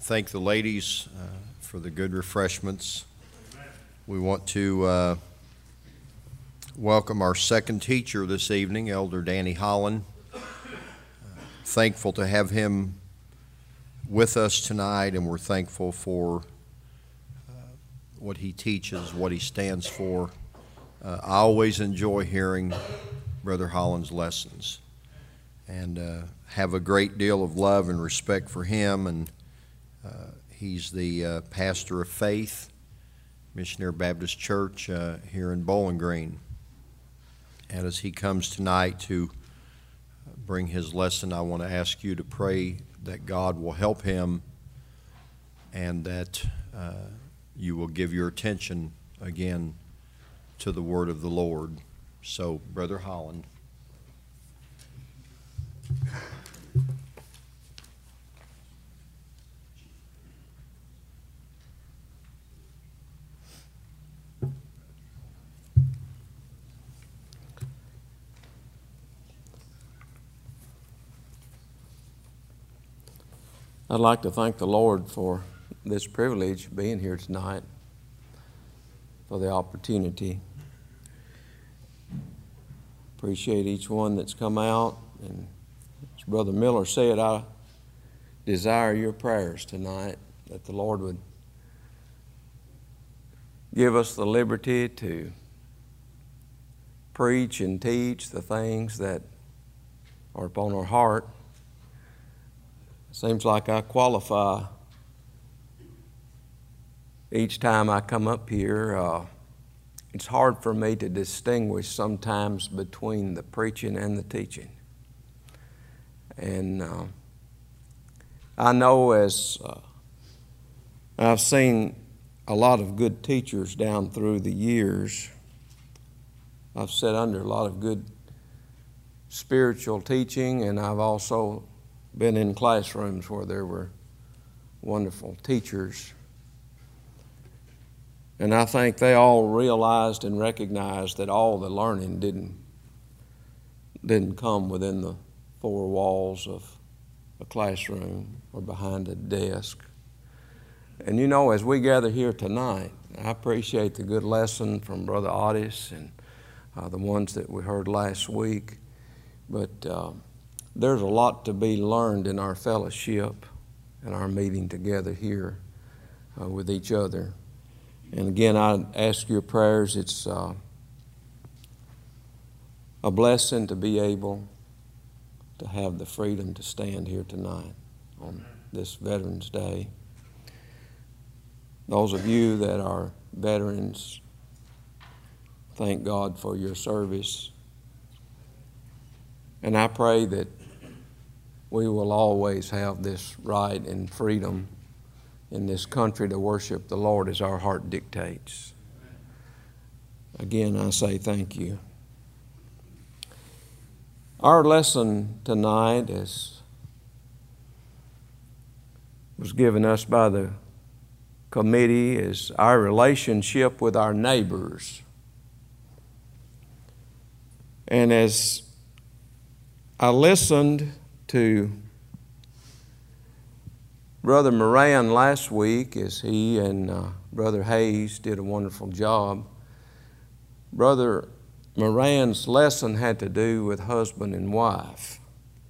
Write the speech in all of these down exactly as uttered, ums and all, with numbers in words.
thank the ladies uh, for the good refreshments. We want to uh, welcome our second teacher this evening, Elder Danny Holland. Uh, thankful to have him with us tonight, and we're thankful for uh, what he teaches, what he stands for. Uh, I always enjoy hearing Brother Holland's lessons, and uh, have a great deal of love and respect for him. And uh, he's the uh, pastor of Faith Missionary Baptist Church uh, here in Bowling Green. And as he comes tonight to bring his lesson, I want to ask you to pray that God will help him, and that uh, you will give your attention again to the word of the Lord. So, Brother Holland. I'd like to thank the Lord for this privilege of being here tonight, for the opportunity. Appreciate each one that's come out. And as Brother Miller said, I desire your prayers tonight, that the Lord would give us the liberty to preach and teach the things that are upon our heart. Seems like I qualify each time I come up here. Uh, it's hard for me to distinguish sometimes between the preaching and the teaching. And uh, I know as uh, I've seen a lot of good teachers down through the years, I've sat under a lot of good spiritual teaching, and I've also been in classrooms where there were wonderful teachers. And I think they all realized and recognized that all the learning didn't, didn't come within the four walls of a classroom or behind a desk. And you know, as we gather here tonight, I appreciate the good lesson from Brother Otis and uh, the ones that we heard last week. But uh, there's a lot to be learned in our fellowship and our meeting together here uh, with each other. And again, I ask your prayers. It's uh, a blessing to be able to have the freedom to stand here tonight on this Veterans Day. Those of you that are veterans, thank God for your service. And I pray that we will always have this right and freedom in this country to worship the Lord as our heart dictates. Again, I say thank you. Our lesson tonight is, was given us by the committee, is our relationship with our neighbors. And as I listened to Brother Moran last week, as he and uh, Brother Hayes did a wonderful job, Brother Moran's lesson had to do with husband and wife.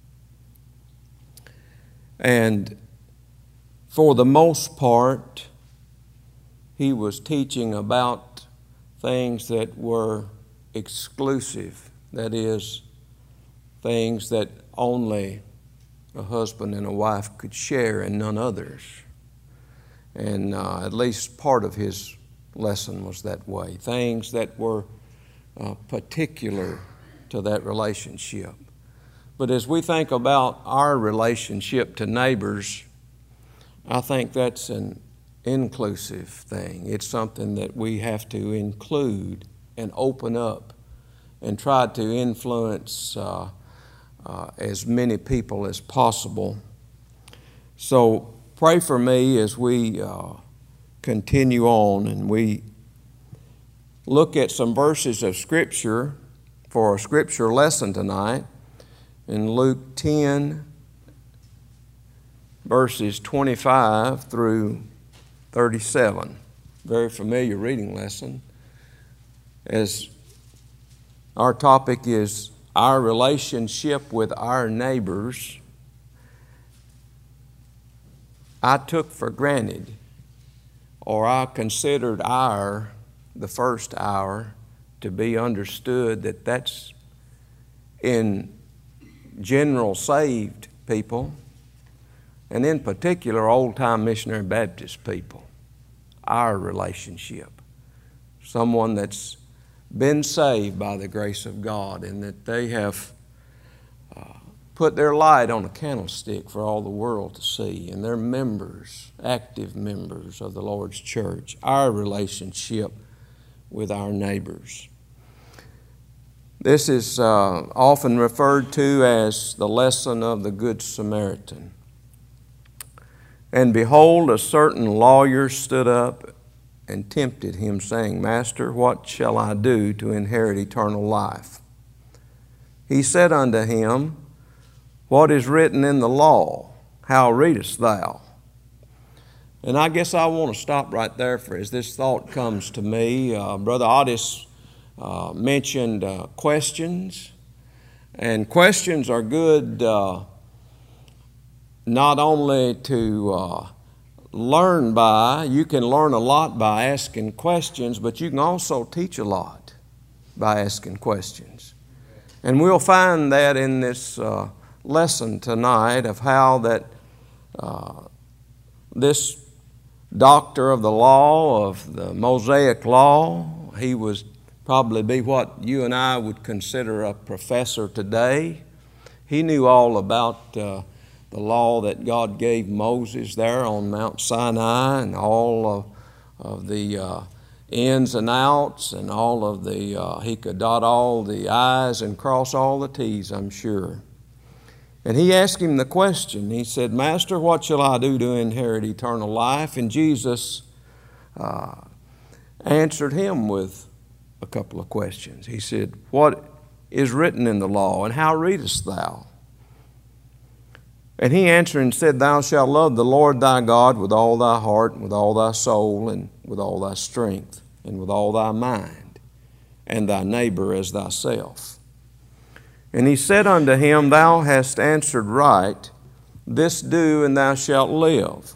And for the most part, he was teaching about things that were exclusive, that is, things that only a husband and a wife could share and none others. And uh, at least part of his lesson was that way. Things that were uh, particular to that relationship. But as we think about our relationship to neighbors, I think that's an inclusive thing. It's something that we have to include and open up and try to influence uh, Uh, as many people as possible. So pray for me as we uh, continue on and we look at some verses of Scripture for our Scripture lesson tonight. In Luke ten, verses twenty-five through thirty-seven. Very familiar reading lesson. As our topic is our relationship with our neighbors, I took for granted, or I considered our, the first hour, to be understood that that's in general saved people, and in particular old-time missionary Baptist people. Our relationship. Someone that's been saved by the grace of God, and that they have uh, put their light on a candlestick for all the world to see, and they're members, active members of the Lord's church. Our relationship with our neighbors. This is uh, often referred to as the lesson of the Good Samaritan. And behold, a certain lawyer stood up and tempted him, saying, Master, what shall I do to inherit eternal life? He said unto him, What is written in the law? How readest thou? And I guess I want to stop right there for as this thought comes to me. Uh, Brother Otis uh, mentioned uh, questions, and questions are good uh, not only to uh, learn by, you can learn a lot by asking questions, but you can also teach a lot by asking questions. And we'll find that in this uh, lesson tonight of how that uh, this doctor of the law, of the Mosaic law, he was probably be what you and I would consider a professor today. He knew all about uh, the law that God gave Moses there on Mount Sinai, and all of, of the uh, ins and outs, and all of the, uh, he could dot all the I's and cross all the T's, I'm sure. And he asked him the question. He said, Master, what shall I do to inherit eternal life? And Jesus uh, answered him with a couple of questions. He said, What is written in the law, and how readest thou? And he answered and said, Thou shalt love the Lord thy God with all thy heart, and with all thy soul, and with all thy strength, and with all thy mind, and thy neighbor as thyself. And he said unto him, Thou hast answered right, this do, and thou shalt live.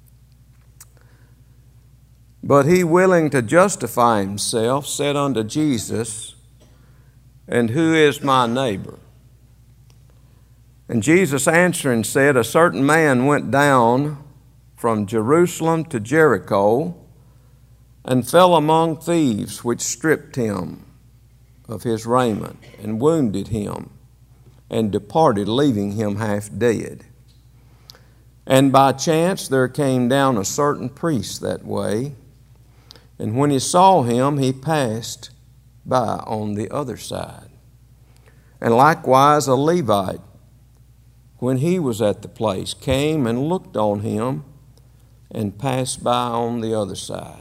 But he, willing to justify himself, said unto Jesus, And who is my neighbor? And Jesus answering said, A certain man went down from Jerusalem to Jericho, and fell among thieves, which stripped him of his raiment, and wounded him, and departed, leaving him half dead. And by chance there came down a certain priest that way, and when he saw him, he passed by on the other side. And likewise a Levite, when he was at the place, came and looked on him, and passed by on the other side.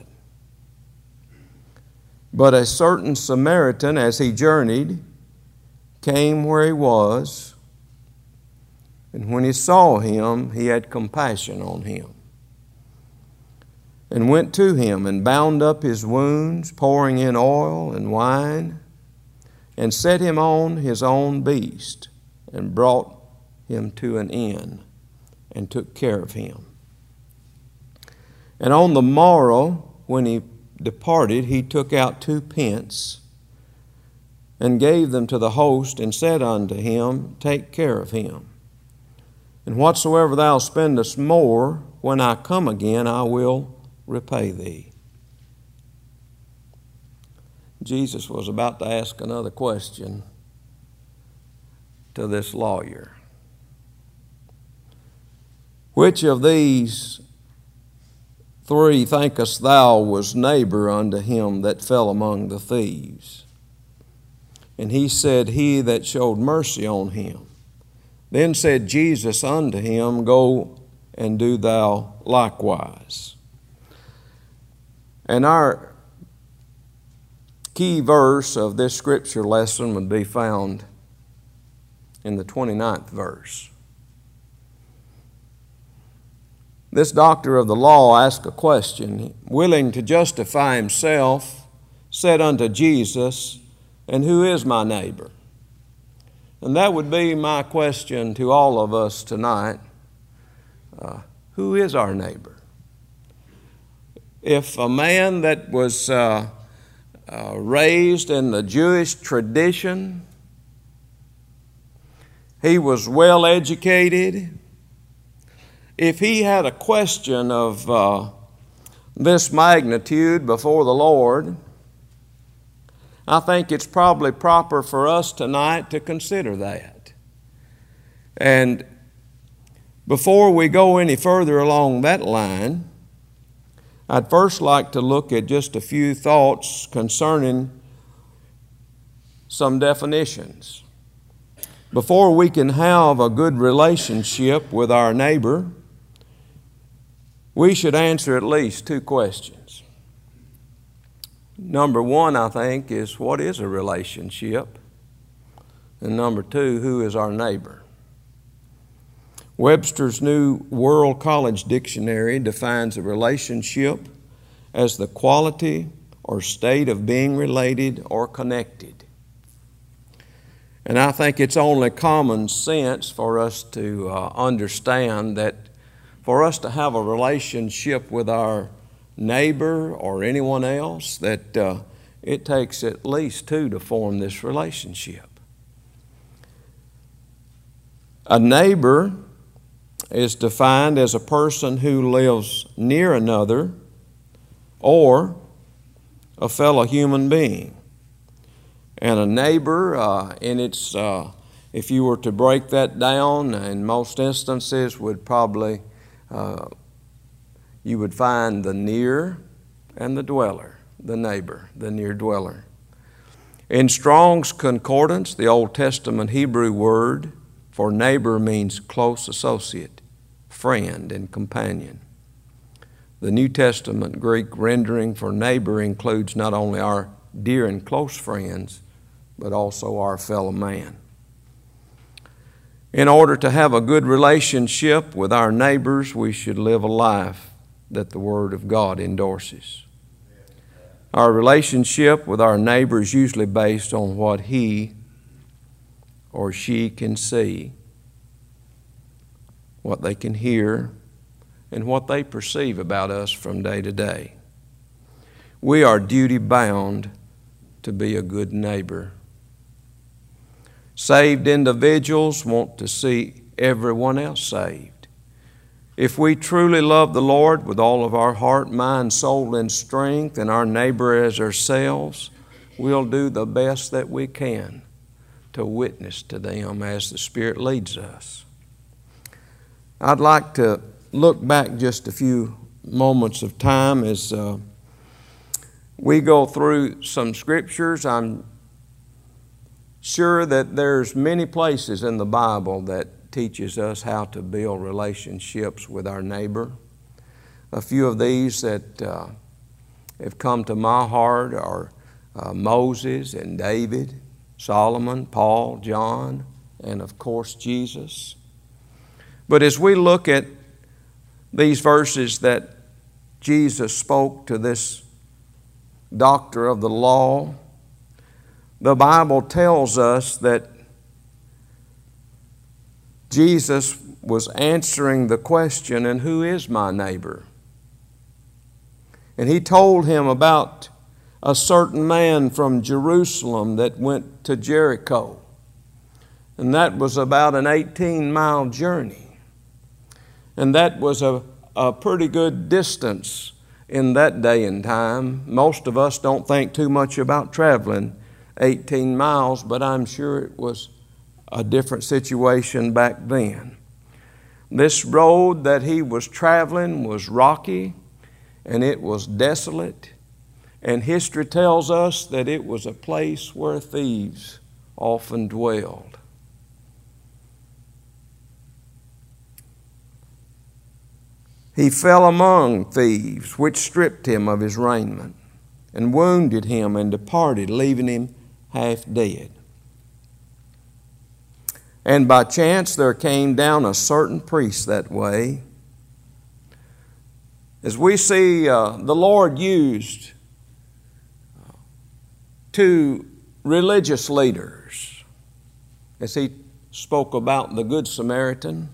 But a certain Samaritan, as he journeyed, came where he was, and when he saw him, he had compassion on him, and went to him, and bound up his wounds, pouring in oil and wine, and set him on his own beast, and brought him to an inn, and took care of him. And on the morrow, when he departed, he took out two pence, and gave them to the host, and said unto him, Take care of him. And whatsoever thou spendest more, when I come again, I will repay thee. Jesus was about to ask another question to this lawyer. Which of these three thinkest thou was neighbor unto him that fell among the thieves? And he said, He that showed mercy on him. Then said Jesus unto him, Go and do thou likewise. And our key verse of this scripture lesson would be found in the twenty-ninth verse. this doctor of the law asked a question. Willing to justify himself, said unto Jesus, "And who is my neighbor?" And that would be my question to all of us tonight. Uh, who is our neighbor? If a man that was uh, uh, raised in the Jewish tradition, he was well educated, if he had a question of uh, this magnitude before the Lord, I think it's probably proper for us tonight to consider that. And before we go any further along that line, I'd first like to look at just a few thoughts concerning some definitions. Before we can have a good relationship with our neighbor, we should answer at least two questions. Number one, I think, is what is a relationship? And number two, who is our neighbor? Webster's New World College Dictionary defines a relationship as the quality or state of being related or connected. And I think it's only common sense for us to uh, understand that for us to have a relationship with our neighbor or anyone else, that uh, it takes at least two to form this relationship. A neighbor is defined as a person who lives near another or a fellow human being. And a neighbor, uh, in its, uh, if you were to break that down, in most instances would probably, uh, you would find the near and the dweller, the neighbor, the near dweller. In Strong's Concordance, the Old Testament Hebrew word for neighbor means close associate, friend, and companion. The New Testament Greek rendering for neighbor includes not only our dear and close friends, but also our fellow man. In order to have a good relationship with our neighbors, we should live a life that the Word of God endorses. Our relationship with our neighbor is usually based on what he or she can see, what they can hear, and what they perceive about us from day to day. We are duty-bound to be a good neighbor. Saved individuals want to see everyone else saved. If we truly love the Lord with all of our heart, mind, soul, and strength, and our neighbor as ourselves, we'll do the best that we can to witness to them as the Spirit leads us. I'd like to look back just a few moments of time as uh, we go through some scriptures. I'm sure that there's many places in the Bible that teaches us how to build relationships with our neighbor. A few of these that uh, have come to my heart are uh, Moses and David, Solomon, Paul, John, and of course Jesus. But as we look at these verses that Jesus spoke to this doctor of the law, the Bible tells us that Jesus was answering the question, and who is my neighbor? And he told him about a certain man from Jerusalem that went to Jericho. And that was about an eighteen-mile journey. And that was a, a pretty good distance in that day and time. Most of us don't think too much about traveling eighteen miles, but I'm sure it was a different situation back then. This road that he was traveling was rocky, and it was desolate. And history tells us that it was a place where thieves often dwelled. He fell among thieves, which stripped him of his raiment, and wounded him, and departed, leaving him half dead. And by chance there came down a certain priest that way, as we see uh, the Lord used two religious leaders as He spoke about the Good Samaritan.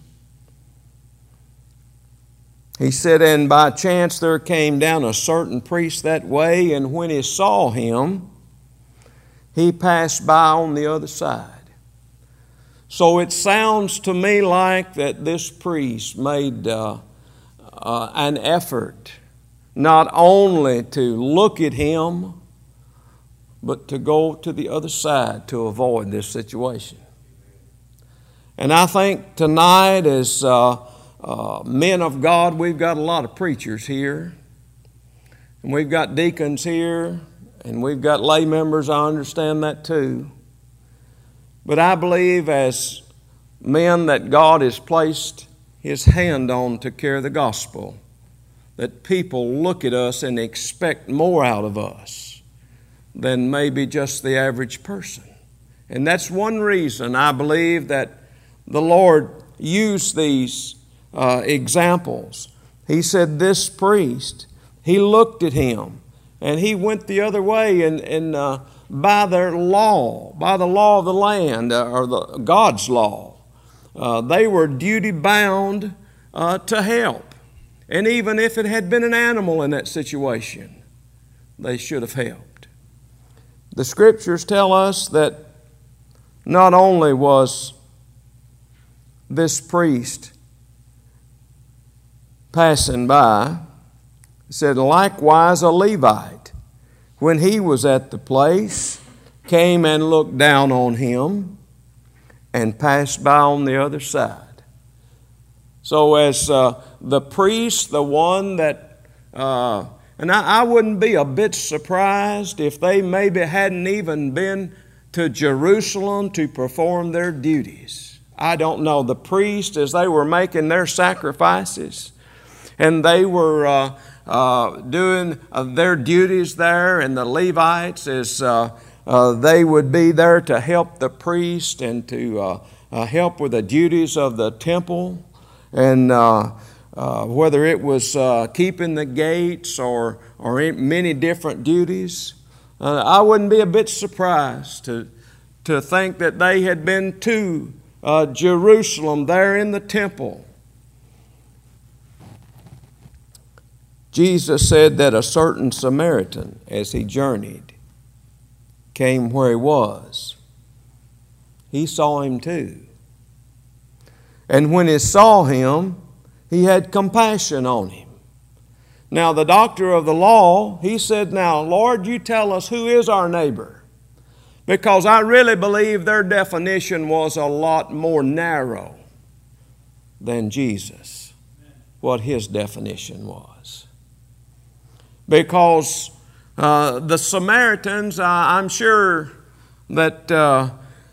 He said, "And by chance there came down a certain priest that way, and when he saw him, he passed by on the other side." So it sounds to me like that this priest made uh, uh, an effort not only to look at him, but to go to the other side to avoid this situation. And I think tonight, as uh, uh, men of God, we've got a lot of preachers here, and we've got deacons here, and we've got lay members. I understand that too. But I believe as men that God has placed His hand on to carry the gospel, that people look at us and expect more out of us than maybe just the average person. And that's one reason I believe that the Lord used these uh, examples. He said this priest, he looked at him and he went the other way, and, and uh, by their law, by the law of the land, uh, or the God's law, uh, they were duty bound uh, to help. And even if it had been an animal in that situation, they should have helped. The Scriptures tell us that not only was this priest passing by, it said, likewise a Levite, when he was at the place, came and looked down on him and passed by on the other side. So as uh, the priest, the one that, uh, and I, I wouldn't be a bit surprised if they maybe hadn't even been to Jerusalem to perform their duties. I don't know. The priest, as they were making their sacrifices, and they were uh, uh, doing uh, their duties there, and the Levites, as uh, uh, they would be there to help the priest and to uh, uh, help with the duties of the temple, and uh, uh, whether it was uh, keeping the gates or, or many different duties. Uh, I wouldn't be a bit surprised to, to think that they had been to uh, Jerusalem there in the temple. Jesus said that a certain Samaritan, as he journeyed, came where he was. He saw him too. And when he saw him, he had compassion on him. Now the doctor of the law, he said, now, Lord, you tell us who is our neighbor. Because I really believe their definition was a lot more narrow than Jesus, what his definition was. Because uh, the Samaritans, uh, I'm sure that uh,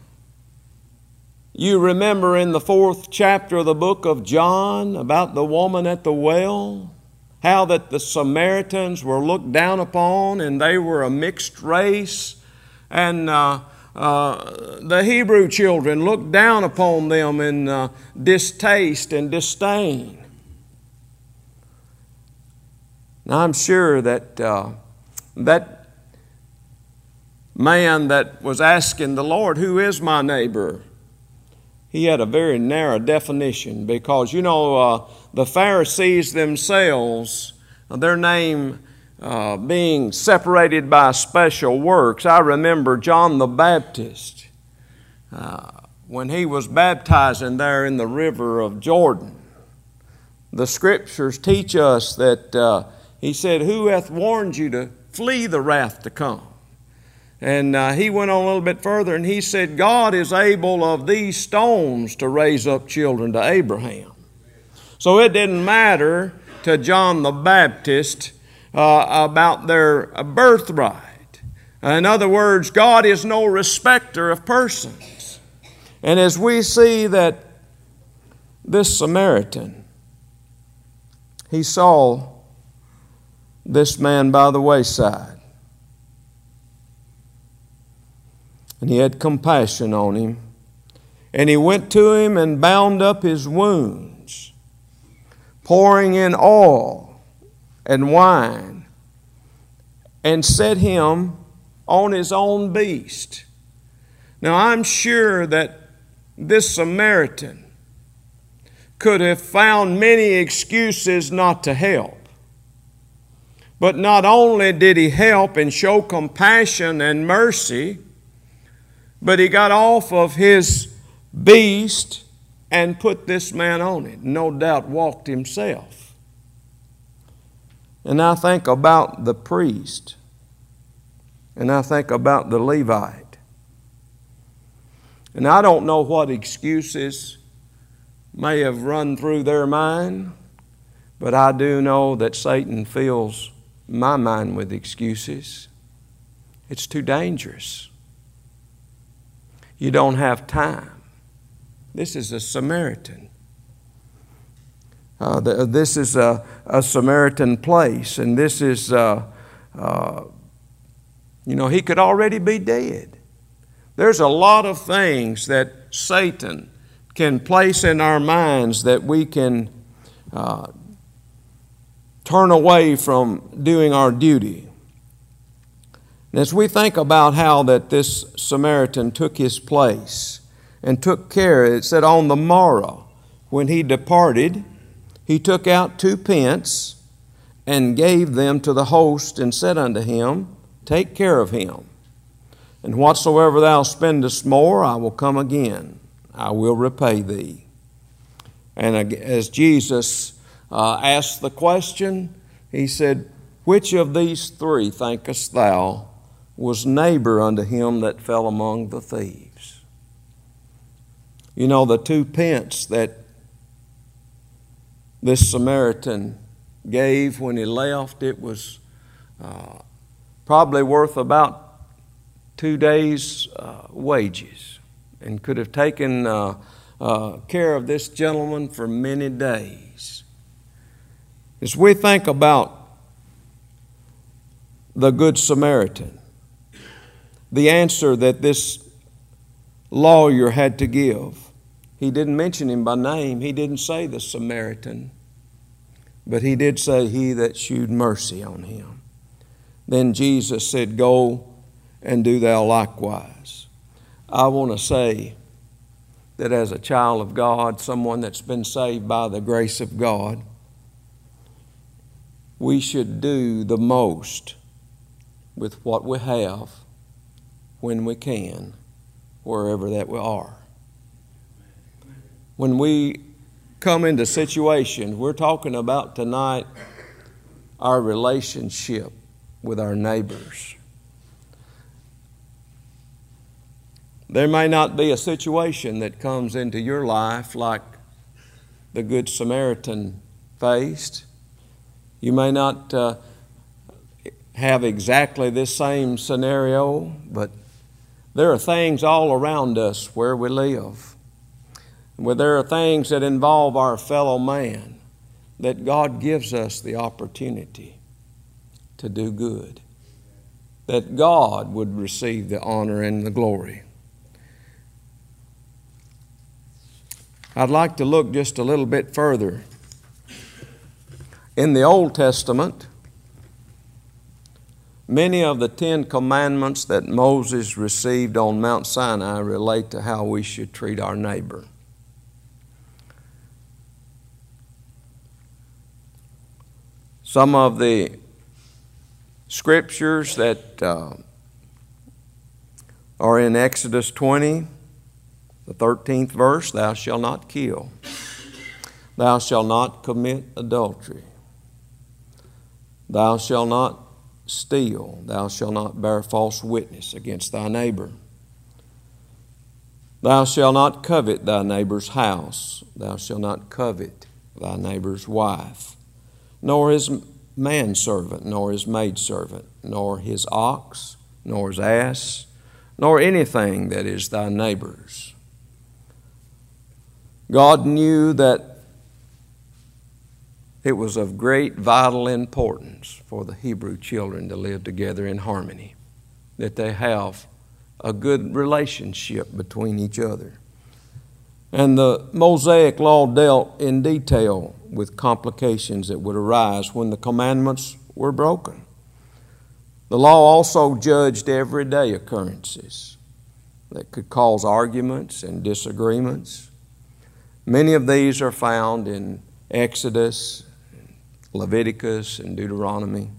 you remember in the fourth chapter of the book of John about the woman at the well, how that the Samaritans were looked down upon and they were a mixed race, and uh, uh, the Hebrew children looked down upon them in uh, distaste and disdain. Now, I'm sure that uh, that man that was asking the Lord, who is my neighbor? He had a very narrow definition, because, you know, uh, the Pharisees themselves, their name uh, being separated by special works. I remember John the Baptist, uh, when he was baptizing there in the river of Jordan. The Scriptures teach us that uh, he said, who hath warned you to flee the wrath to come? And uh, he went on a little bit further and he said, God is able of these stones to raise up children to Abraham. So it didn't matter to John the Baptist uh, about their birthright. In other words, God is no respecter of persons. And as we see that this Samaritan, he saw this man by the wayside, and he had compassion on him. And he went to him and bound up his wounds, pouring in oil and wine, and set him on his own beast. Now I'm sure that this Samaritan could have found many excuses not to help. But not only did he help and show compassion and mercy, but he got off of his beast and put this man on it. No doubt walked himself. And I think about the priest, and I think about the Levite. And I don't know what excuses may have run through their mind, but I do know that Satan fills my mind with excuses. It's too dangerous. You don't have time. This is a Samaritan. Uh, the, this is a, a Samaritan place, and this is, uh, uh, you know, he could already be dead. There's a lot of things that Satan can place in our minds that we can uh, turn away from doing our duty. And as we think about how that this Samaritan took his place and took care, it said on the morrow when he departed, he took out two pence and gave them to the host and said unto him, take care of him. And whatsoever thou spendest more, I will come again. I will repay thee. And as Jesus uh, asked the question, he said, which of these three thinkest thou was neighbor unto him that fell among the thieves? You know, the two pence that this Samaritan gave when he left, it was uh, probably worth about two days' uh, wages, and could have taken uh, uh, care of this gentleman for many days. As we think about the Good Samaritan, the answer that this lawyer had to give, he didn't mention him by name. He didn't say the Samaritan, but he did say he that shewed mercy on him. Then Jesus said, go and do thou likewise. I want to say that as a child of God, someone that's been saved by the grace of God, we should do the most with what we have when we can, wherever that we are. When we come into situations, we're talking about tonight our relationship with our neighbors. There may not be a situation that comes into your life like the Good Samaritan faced. You may not uh, have exactly this same scenario, but there are things all around us where we live, where there are things that involve our fellow man, that God gives us the opportunity to do good, that God would receive the honor and the glory. I'd like to look just a little bit further. In the Old Testament, many of the Ten Commandments that Moses received on Mount Sinai relate to how we should treat our neighbor. Some of the scriptures that uh, are in Exodus twenty, the thirteenth verse, thou shalt not kill. Thou shalt not commit adultery. Thou shalt not steal. Thou shalt not bear false witness against thy neighbor. Thou shalt not covet thy neighbor's house. Thou shalt not covet thy neighbor's wife, nor his manservant, nor his maidservant, nor his ox, nor his ass, nor anything that is thy neighbor's. God knew that it was of great vital importance for the Hebrew children to live together in harmony, that they have a good relationship between each other. And the Mosaic law dealt in detail with complications that would arise when the commandments were broken. The law also judged everyday occurrences that could cause arguments and disagreements. Many of these are found in Exodus, Leviticus, and Deuteronomy.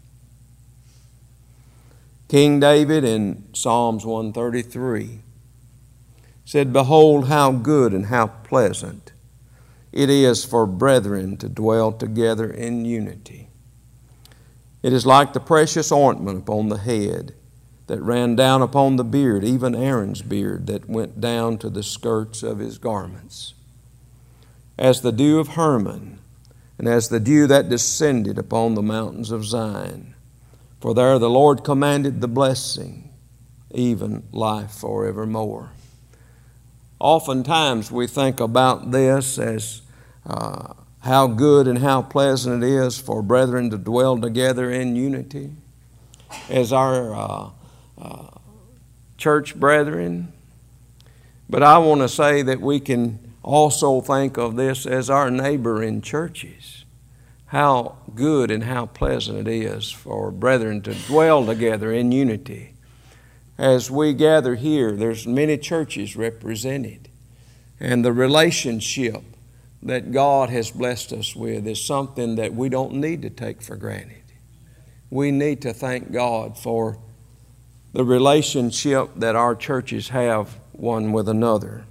King David in Psalms one thirty-three said, "Behold how good and how pleasant it is for brethren to dwell together in unity. It is like the precious ointment upon the head that ran down upon the beard, even Aaron's beard that went down to the skirts of his garments. As the dew of Hermon, and as the dew that descended upon the mountains of Zion. For there the Lord commanded the blessing, even life forevermore." Oftentimes we think about this as uh, how good and how pleasant it is for brethren to dwell together in unity. As our uh, uh, church brethren. But I want to say that we can also think of this as our neighbor in churches. How good and how pleasant it is for brethren to dwell together in unity. As we gather here, there's many churches represented. And the relationship that God has blessed us with is something that we don't need to take for granted. We need to thank God for the relationship that our churches have one with another.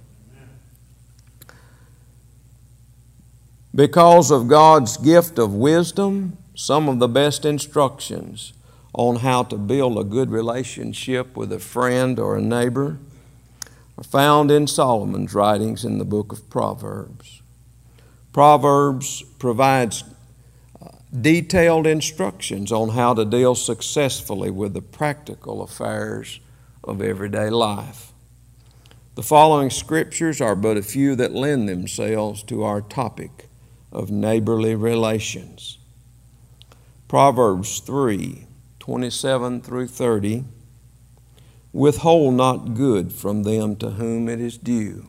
Because of God's gift of wisdom, some of the best instructions on how to build a good relationship with a friend or a neighbor are found in Solomon's writings in the book of Proverbs. Proverbs provides detailed instructions on how to deal successfully with the practical affairs of everyday life. The following scriptures are but a few that lend themselves to our topic of neighborly relations. Proverbs three, twenty-seven through thirty, "Withhold not good from them to whom it is due,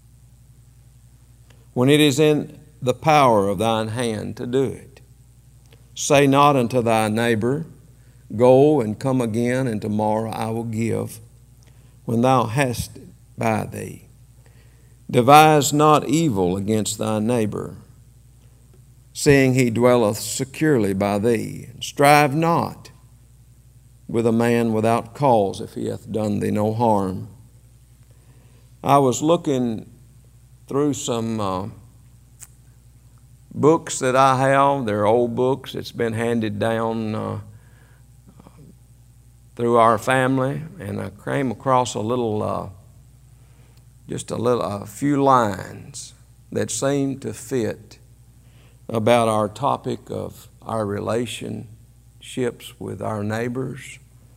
when it is in the power of thine hand to do it. Say not unto thy neighbor, Go and come again, and tomorrow I will give, when thou hast it by thee. Devise not evil against thy neighbor, seeing he dwelleth securely by thee. And strive not with a man without cause, if he hath done thee no harm." I was looking through some uh, books that I have. They're old books. It's been handed down uh, through our family, and I came across a little, uh, just a little, a few lines that seemed to fit about our topic of our relationships with our neighbors.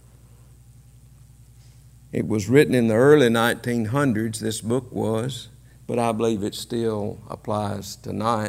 It was written in the early nineteen hundreds, this book was, but I believe it still applies tonight.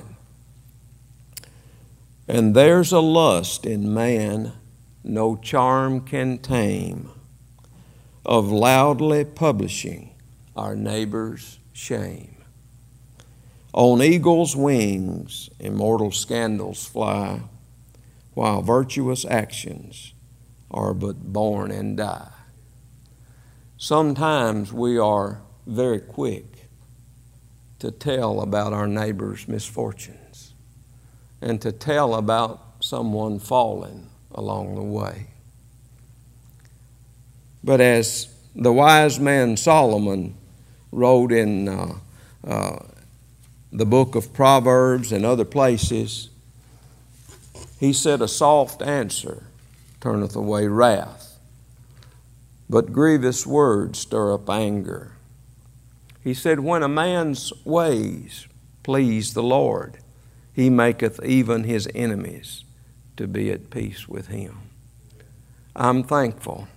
"And there's a lust in man no charm can tame, of loudly publishing our neighbor's shame. On eagle's wings immortal scandals fly, while virtuous actions are but born and die." Sometimes we are very quick to tell about our neighbor's misfortunes and to tell about someone falling along the way. But as the wise man Solomon wrote in uh, uh, the book of Proverbs and other places, he said, "A soft answer turneth away wrath, but grievous words stir up anger." He said, "When a man's ways please the Lord, he maketh even his enemies to be at peace with him." I'm thankful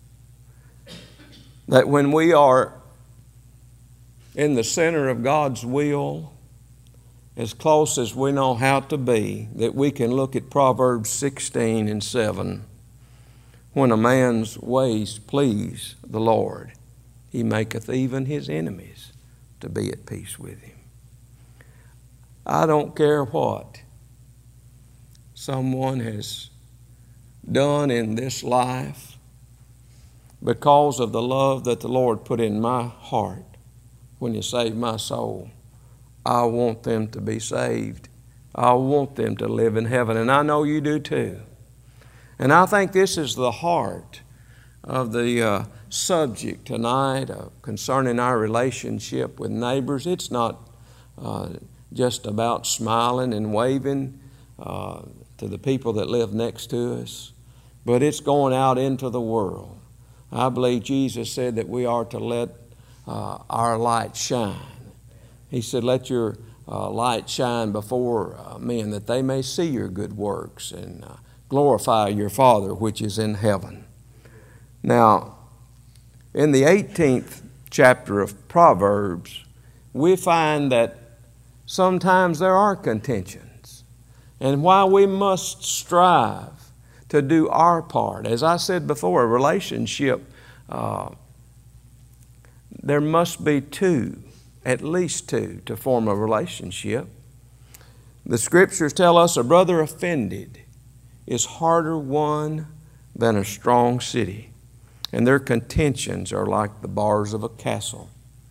that when we are in the center of God's will, as close as we know how to be, that we can look at Proverbs sixteen and seven. "When a man's ways please the Lord, he maketh even his enemies to be at peace with him." I don't care what someone has done in this life, because of the love that the Lord put in my heart when He saved my soul, I want them to be saved. I want them to live in heaven, and I know you do too. And I think this is the heart of the uh, subject tonight uh, concerning our relationship with neighbors. It's not uh, just about smiling and waving uh, to the people that live next to us, but it's going out into the world. I believe Jesus said that we are to let uh, our light shine. He said, let your uh, light shine before uh, men, that they may see your good works and uh, glorify your Father which is in heaven. Now, in the eighteenth chapter of Proverbs, we find that sometimes there are contentions, and while we must strive to do our part, as I said before, a relationship, uh, there must be two, at least two, to form a relationship. The Scriptures tell us a brother offended is harder won than a strong city, and their contentions are like the bars of a castle.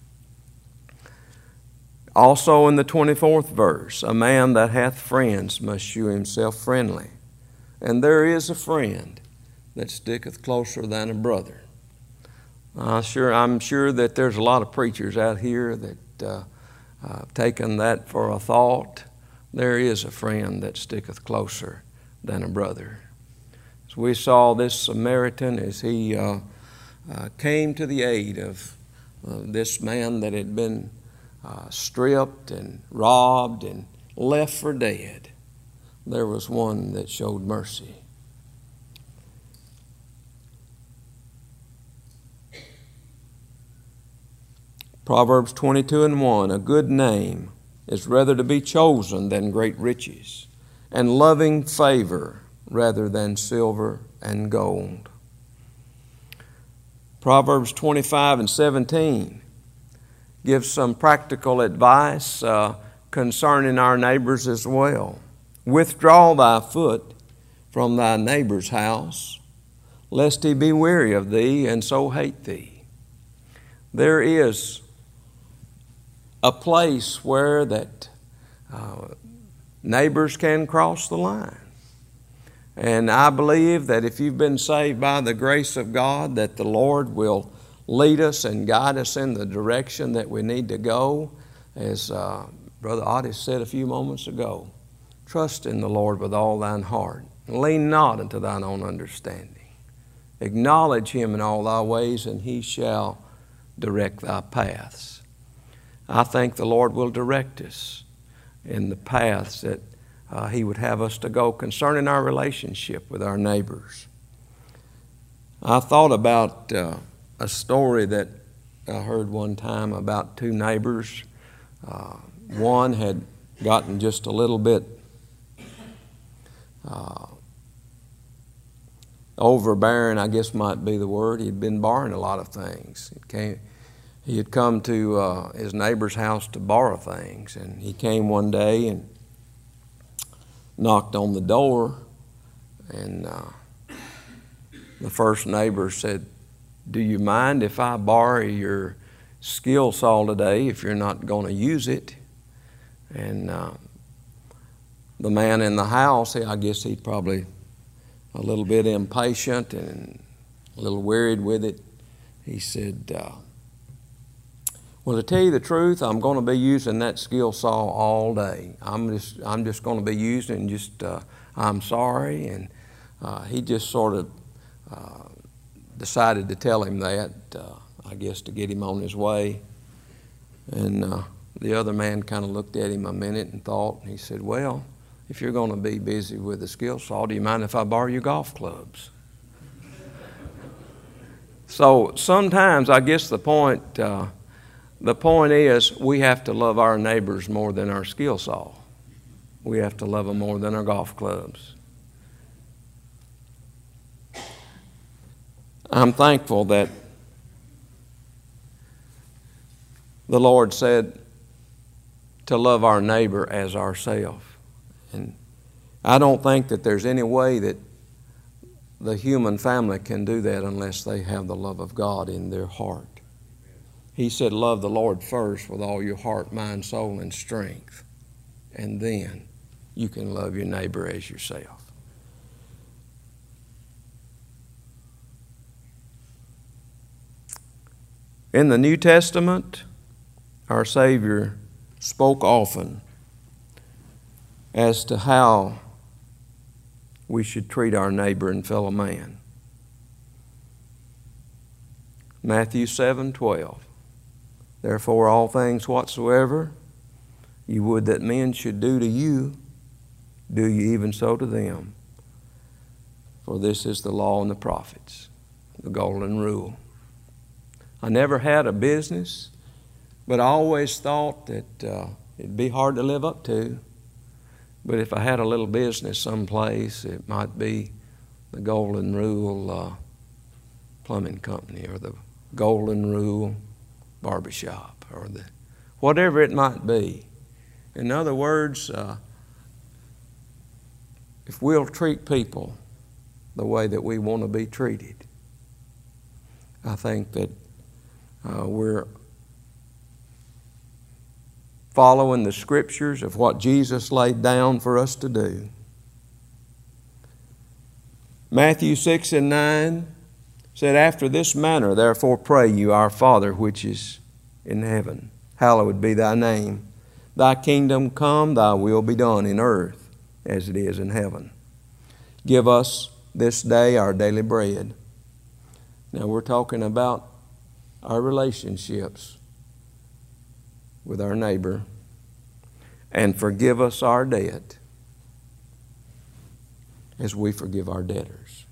Also in the twenty-fourth verse, a man that hath friends must shew himself friendly, and there is a friend that sticketh closer than a brother. Uh, sure, I'm sure that there's a lot of preachers out here that uh, uh, have taken that for a thought. There is a friend that sticketh closer than a brother. As we saw this Samaritan as he uh, uh, came to the aid of uh, this man that had been uh, stripped and robbed and left for dead, there was one that showed mercy. Proverbs twenty-two and one, a good name is rather to be chosen than great riches, and loving favor rather than silver and gold. Proverbs twenty-five and seventeen gives some practical advice uh, concerning our neighbors as well. Withdraw thy foot from thy neighbor's house, lest he be weary of thee and so hate thee. There is a place where that uh, neighbors can cross the line. And I believe that if you've been saved by the grace of God, that the Lord will lead us and guide us in the direction that we need to go. As uh, Brother Otis said a few moments ago, trust in the Lord with all thine heart. Lean not unto thine own understanding. Acknowledge Him in all thy ways, and He shall direct thy paths. I think the Lord will direct us in the paths that uh, He would have us to go concerning our relationship with our neighbors. I thought about uh, a story that I heard one time about two neighbors. Uh, one had gotten just a little bit uh, overbearing, I guess might be the word. He'd been borrowing a lot of things. It came, he had come to uh, his neighbor's house to borrow things, and he came one day and knocked on the door, and uh, the first neighbor said, "Do you mind if I borrow your skill saw today if you're not going to use it?" And uh, the man in the house, I guess he'd probably a little bit impatient and a little wearied with it. He said, uh, "Well, to tell you the truth, I'm going to be using that skill saw all day. I'm just, I'm just going to be using it, and just, uh, I'm sorry." And uh, he just sort of uh, decided to tell him that, uh, I guess, to get him on his way. And uh, the other man kind of looked at him a minute and thought, and he said, "Well, if you're going to be busy with the skill saw, do you mind if I borrow your golf clubs?" So sometimes, I guess the point, uh, the point is we have to love our neighbors more than our skill saw. We have to love them more than our golf clubs. I'm thankful that the Lord said to love our neighbor as ourselves. And I don't think that there's any way that the human family can do that unless they have the love of God in their heart. He said, love the Lord first with all your heart, mind, soul, and strength. And then you can love your neighbor as yourself. In the New Testament, our Savior spoke often as to how we should treat our neighbor and fellow man. Matthew seven twelve. Therefore, all things whatsoever you would that men should do to you, do you even so to them. For this is the law and the prophets, the golden rule. I never had a business, but I always thought that uh, it'd be hard to live up to. But if I had a little business someplace, it might be the Golden Rule uh, Plumbing Company or the Golden Rule Barbershop or the whatever it might be. In other words, uh, if we'll treat people the way that we want to be treated, I think that uh, we're following the scriptures of what Jesus laid down for us to do. Matthew six and nine said, after this manner, therefore pray you, our Father which is in heaven, hallowed be thy name. Thy kingdom come, thy will be done in earth as it is in heaven. Give us this day our daily bread. Now we're talking about our relationships with our neighbor, and forgive us our debt as we forgive our debtors.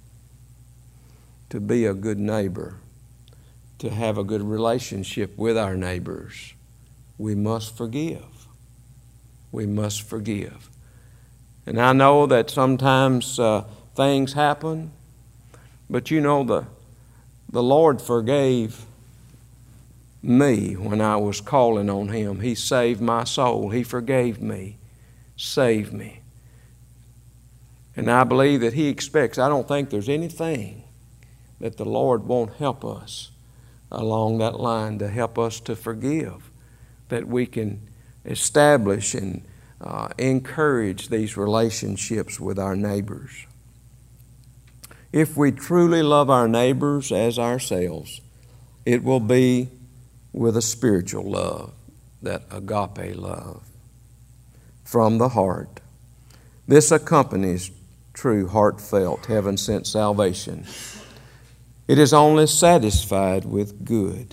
To be a good neighbor, to have a good relationship with our neighbors, we must forgive. We must forgive. And I know that sometimes uh, things happen, but you know the, the Lord forgave me when I was calling on Him. He saved my soul. He forgave me, saved me. And I believe that He expects, I don't think there's anything that the Lord won't help us along that line to help us to forgive, that we can establish and uh, encourage these relationships with our neighbors. If we truly love our neighbors as ourselves, it will be with a spiritual love, that agape love from the heart. This accompanies true, heartfelt, heaven-sent salvation. It is only satisfied with good.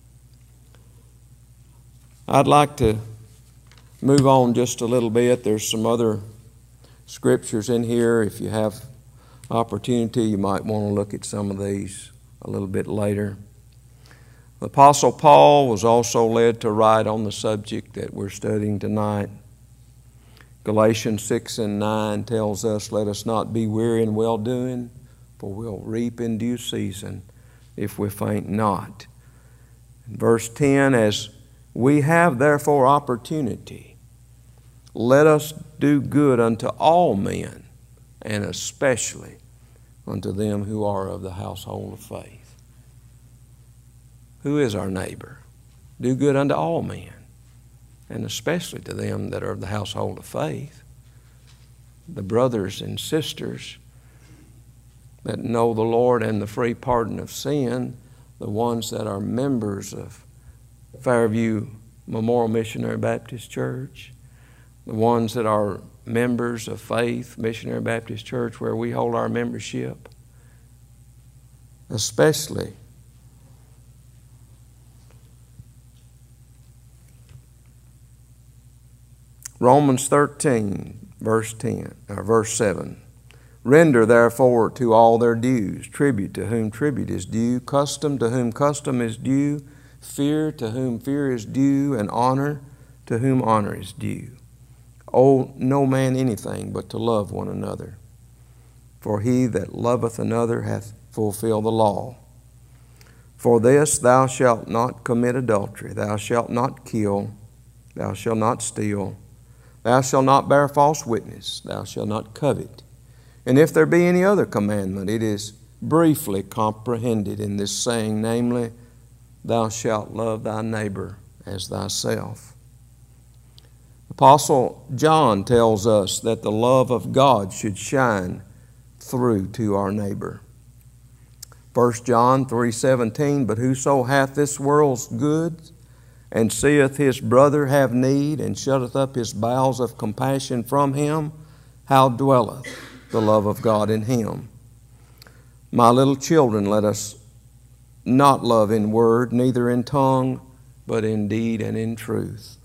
I'd like to move on just a little bit. There's some other scriptures in here. If you have opportunity, you might want to look at some of these a little bit later. The Apostle Paul was also led to write on the subject that we're studying tonight. Galatians six and nine tells us, let us not be weary in well-doing, for we'll reap in due season if we faint not. In verse ten, as we have therefore opportunity, let us do good unto all men, and especially unto them who are of the household of faith. Who is our neighbor? Do good unto all men, and especially to them that are of the household of faith, the brothers and sisters that know the Lord and the free pardon of sin, the ones that are members of Fairview Memorial Missionary Baptist Church, the ones that are members of Faith Missionary Baptist Church where we hold our membership, especially Romans thirteen, verse ten, or verse seven. Render therefore to all their dues, tribute to whom tribute is due, custom to whom custom is due, fear to whom fear is due, and honor to whom honor is due. Owe no man anything but to love one another. For he that loveth another hath fulfilled the law. For this, thou shalt not commit adultery, thou shalt not kill, Thou shalt not steal. Thou shalt not bear false witness. Thou shalt not covet. And if there be any other commandment, it is briefly comprehended in this saying, namely, Thou shalt love thy neighbor as thyself. Apostle John tells us that the love of God should shine through to our neighbor. First John three seventeen, But whoso hath this world's goods, and seeth his brother have need, and shutteth up his bowels of compassion from him, how dwelleth the love of God in him? My little children, let us not love in word, neither in tongue, but in deed and in truth.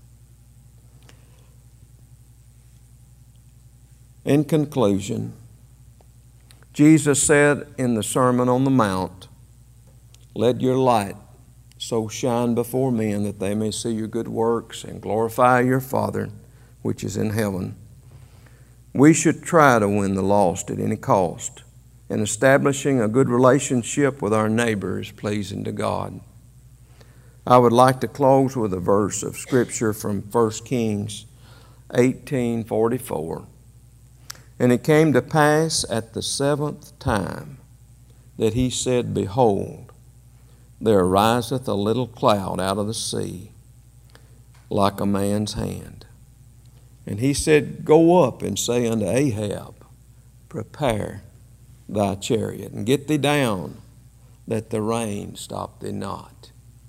In conclusion, Jesus said in the Sermon on the Mount, Let your light so shine before men that they may see your good works and glorify your Father which is in heaven. We should try to win the lost at any cost, and establishing a good relationship with our neighbor is pleasing to God. I would like to close with a verse of Scripture from First Kings eighteen forty-four. And it came to pass at the seventh time that he said, Behold, there ariseth a little cloud out of the sea, like a man's hand. And he said, Go up and say unto Ahab, Prepare thy chariot, and get thee down, that the rain stop thee not.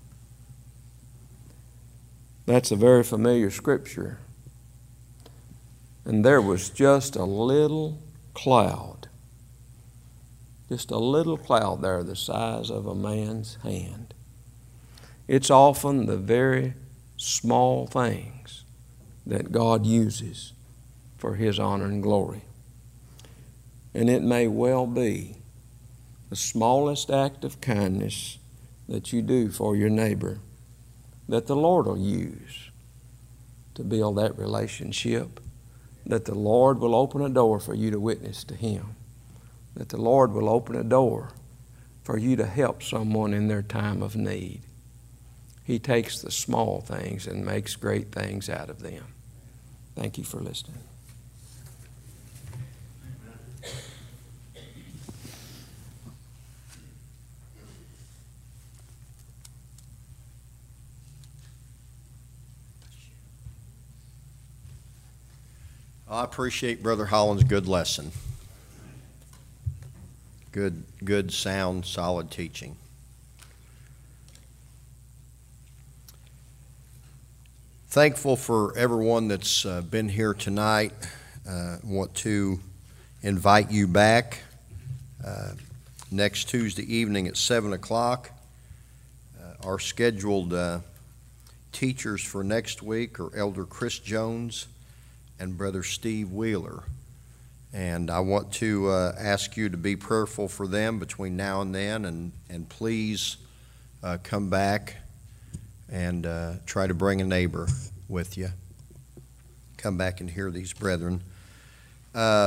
That's a very familiar scripture. And there was just a little cloud, just a little cloud there the size of a man's hand. It's often the very small things that God uses for His honor and glory. And it may well be the smallest act of kindness that you do for your neighbor that the Lord will use to build that relationship, that the Lord will open a door for you to witness to Him, that the Lord will open a door for you to help someone in their time of need. He takes the small things and makes great things out of them. Thank you for listening. I appreciate Brother Holland's good lesson. Good, good, sound, solid teaching. Thankful for everyone that's uh, been here tonight. Uh, want to invite you back uh, next Tuesday evening at seven o'clock. Uh, our scheduled uh, teachers for next week are Elder Chris Jones and Brother Steve Wheeler. And I want to uh, ask you to be prayerful for them between now and then, and, and please uh, come back and uh, try to bring a neighbor with you. Come back and hear these brethren. Uh,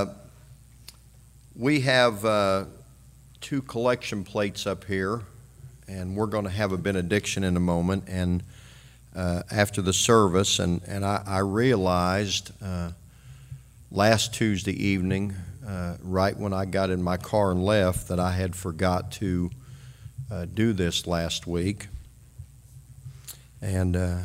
we have uh, two collection plates up here, and we're going to have a benediction in a moment. And Uh, after the service, and, and I, I realized uh, last Tuesday evening, uh, right when I got in my car and left, that I had forgot to uh, do this last week. And uh,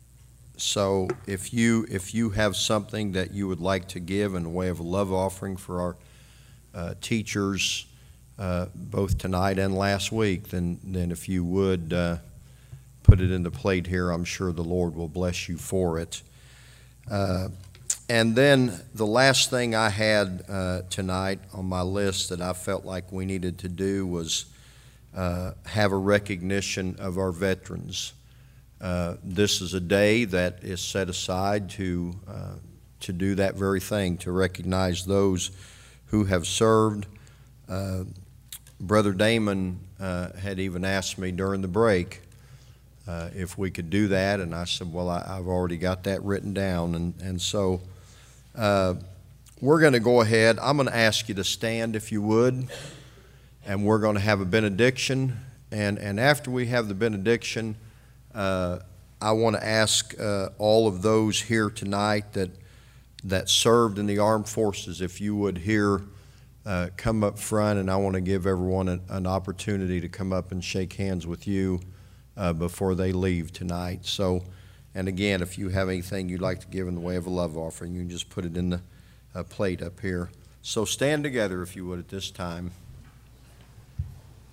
so if you if you have something that you would like to give in the way of a love offering for our uh, teachers, uh, both tonight and last week, then, then if you would uh, put it in the plate here. I'm sure the Lord will bless you for it. Uh, and then the last thing I had uh, tonight on my list that I felt like we needed to do was uh, have a recognition of our veterans. Uh, this is a day that is set aside to uh, to do that very thing, to recognize those who have served. Uh, Brother Damon uh, had even asked me during the break Uh, if we could do that, and I said, well, I, I've already got that written down, and, and so uh, we're going to go ahead. I'm going to ask you to stand if you would, and we're going to have a benediction, and, and after we have the benediction, uh, I want to ask uh, all of those here tonight that that served in the armed forces, if you would here uh, come up front, and I want to give everyone an, an opportunity to come up and shake hands with you uh, before they leave tonight. So, and again, if you have anything you'd like to give in the way of a love offering, you can just put it in the uh, plate up here. So stand together, if you would, at this time.